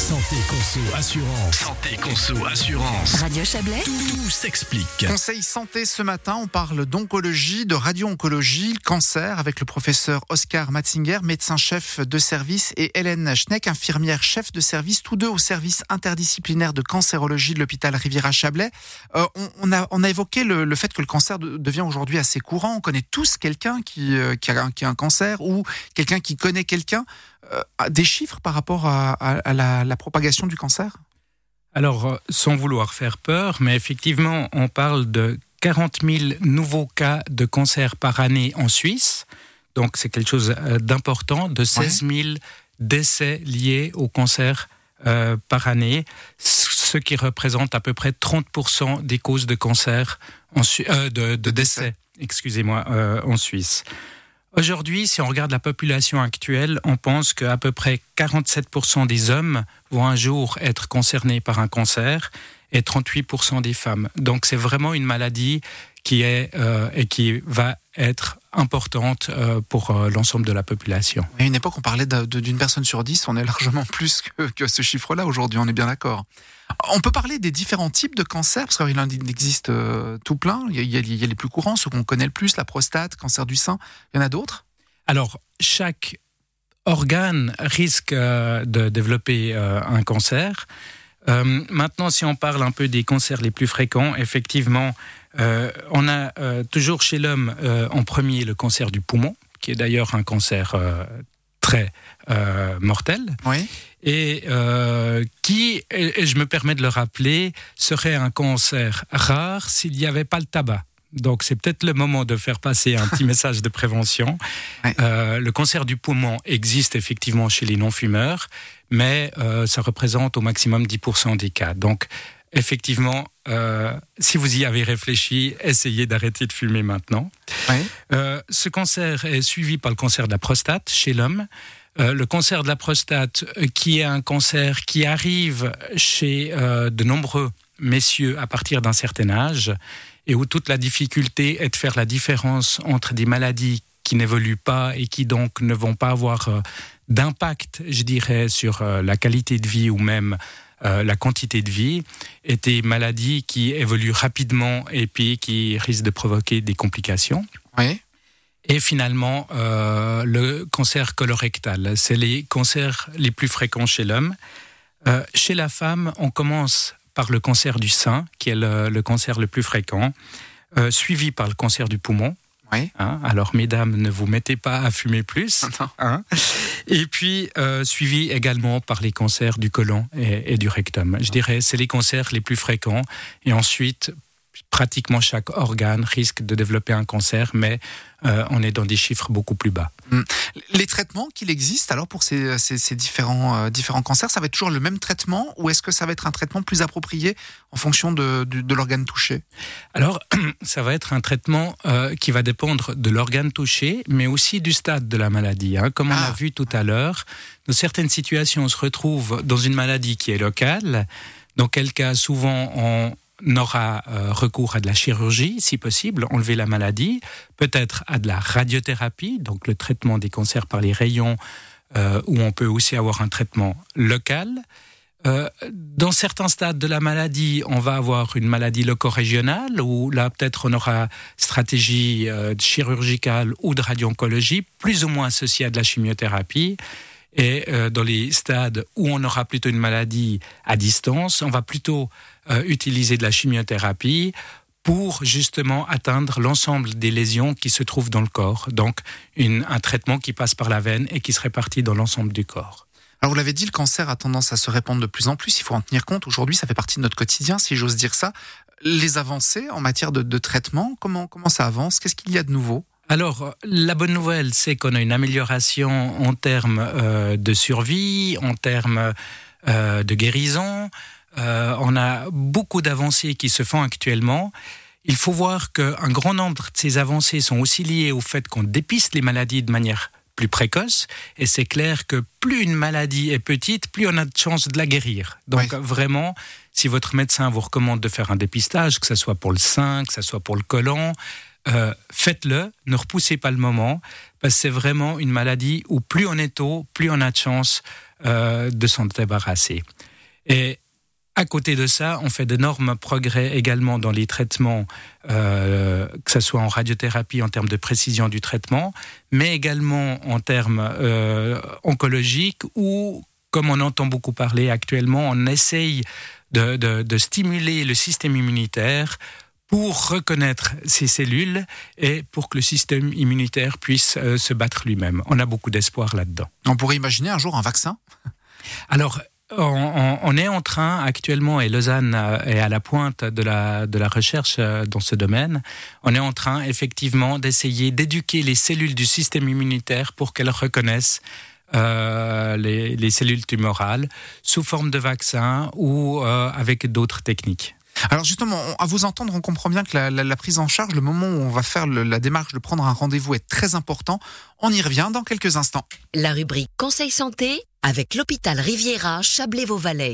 Santé Conso Assurance. Santé Conso Assurance. Radio Chablais. Tout s'explique. Conseil santé ce matin, on parle d'oncologie, de radio-oncologie, cancer avec le professeur Oscar Matzinger, médecin-chef de service, et Hélène Schneck, infirmière chef de service, tous deux au service interdisciplinaire de cancérologie de l'hôpital Riviera-Chablais. On a évoqué le fait que le cancer devient aujourd'hui assez courant. On connaît tous quelqu'un qui a un cancer ou quelqu'un qui connaît quelqu'un. Des chiffres par rapport à la propagation du cancer ? Alors, sans vouloir faire peur, mais effectivement, on parle de 40 000 nouveaux cas de cancer par année en Suisse. Donc, c'est quelque chose d'important, de 16 000 décès liés au cancer par année, ce qui représente à peu près 30% des causes de cancer, de décès, en Suisse. Aujourd'hui, si on regarde la population actuelle, on pense qu'à peu près 47% des hommes vont un jour être concernés par un cancer et 38% des femmes. Donc c'est vraiment une maladie qui est et qui va être importante pour l'ensemble de la population. À une époque, on parlait d'une personne sur 10, on est largement plus que ce chiffre-là aujourd'hui, on est bien d'accord. On peut parler des différents types de cancers, parce qu'il en existe tout plein. Il y a les plus courants, ceux qu'on connaît le plus, la prostate, cancer du sein. Il y en a d'autres ? Alors, chaque organe risque de développer un cancer. Maintenant, si on parle un peu des cancers les plus fréquents, effectivement, on a toujours chez l'homme en premier le cancer du poumon, qui est d'ailleurs un cancer très mortel, oui. Et qui, et je me permets de le rappeler, serait un cancer rare s'il n'y avait pas le tabac. Donc c'est peut-être le moment de faire passer un petit message de prévention. Ouais. Le cancer du poumon existe effectivement chez les non-fumeurs, mais ça représente au maximum 10% des cas. Donc effectivement, si vous y avez réfléchi, essayez d'arrêter de fumer maintenant. Ouais. Ce cancer est suivi par le cancer de la prostate chez l'homme. Le cancer de la prostate, qui est un cancer qui arrive chez de nombreux messieurs à partir d'un certain âge, et où toute la difficulté est de faire la différence entre des maladies qui n'évoluent pas et qui donc ne vont pas avoir d'impact, je dirais, sur la qualité de vie ou même la quantité de vie, et des maladies qui évoluent rapidement et puis qui risquent de provoquer des complications. Oui. Et finalement, le cancer colorectal, c'est les cancers les plus fréquents chez l'homme. Chez la femme, on commence par le cancer du sein, qui est le cancer le plus fréquent, suivi par le cancer du poumon. Oui. Alors, mesdames, ne vous mettez pas à fumer plus. Et puis, suivi également par les cancers du côlon et du rectum. Je dirais, c'est les cancers les plus fréquents. Et ensuite, pratiquement chaque organe risque de développer un cancer, mais on est dans des chiffres beaucoup plus bas. Les traitements qu'il existe alors pour ces différents cancers, ça va être toujours le même traitement, ou est-ce que ça va être un traitement plus approprié en fonction de l'organe touché ? Alors, ça va être un traitement qui va dépendre de l'organe touché, mais aussi du stade de la maladie. Comme on l'a vu tout à l'heure, dans certaines situations, on se retrouve dans une maladie qui est locale, dans quel cas souvent on aura recours à de la chirurgie, si possible, enlever la maladie, peut-être à de la radiothérapie, donc le traitement des cancers par les rayons, où on peut aussi avoir un traitement local. Dans certains stades de la maladie, on va avoir une maladie loco-régionale, où là, peut-être, on aura stratégie chirurgicale ou de radio-oncologie, plus ou moins associée à de la chimiothérapie. Et dans les stades où on aura plutôt une maladie à distance, on va plutôt utiliser de la chimiothérapie pour justement atteindre l'ensemble des lésions qui se trouvent dans le corps. Donc un traitement qui passe par la veine et qui se répartit dans l'ensemble du corps. Alors vous l'avez dit, le cancer a tendance à se répandre de plus en plus, il faut en tenir compte. Aujourd'hui, ça fait partie de notre quotidien, si j'ose dire ça. Les avancées en matière de traitement, comment ça avance ? Qu'est-ce qu'il y a de nouveau ? Alors, la bonne nouvelle, c'est qu'on a une amélioration en termes de survie, en termes de guérison. On a beaucoup d'avancées qui se font actuellement. Il faut voir qu'un grand nombre de ces avancées sont aussi liées au fait qu'on dépiste les maladies de manière plus précoce. Et c'est clair que plus une maladie est petite, plus on a de chances de la guérir. Donc vraiment, si votre médecin vous recommande de faire un dépistage, que ce soit pour le sein, que ce soit pour le côlon, faites-le, ne repoussez pas le moment, parce que c'est vraiment une maladie où plus on est tôt, plus on a de chance de s'en débarrasser. Et à côté de ça, on fait d'énormes progrès également dans les traitements, que ce soit en radiothérapie, en termes de précision du traitement, mais également en termes oncologiques, où, comme on entend beaucoup parler actuellement, on essaye de stimuler le système immunitaire pour reconnaître ces cellules et pour que le système immunitaire puisse se battre lui-même. On a beaucoup d'espoir là-dedans. On pourrait imaginer un jour un vaccin ? Alors, on est en train actuellement, et Lausanne est à la pointe de la recherche dans ce domaine, on est en train effectivement d'essayer d'éduquer les cellules du système immunitaire pour qu'elles reconnaissent les cellules tumorales sous forme de vaccin ou avec d'autres techniques. Alors justement, à vous entendre, on comprend bien que la prise en charge, le moment où on va faire la démarche de prendre un rendez-vous est très important. On y revient dans quelques instants. La rubrique Conseil santé avec l'hôpital Riviera Chablais-Vauvalais.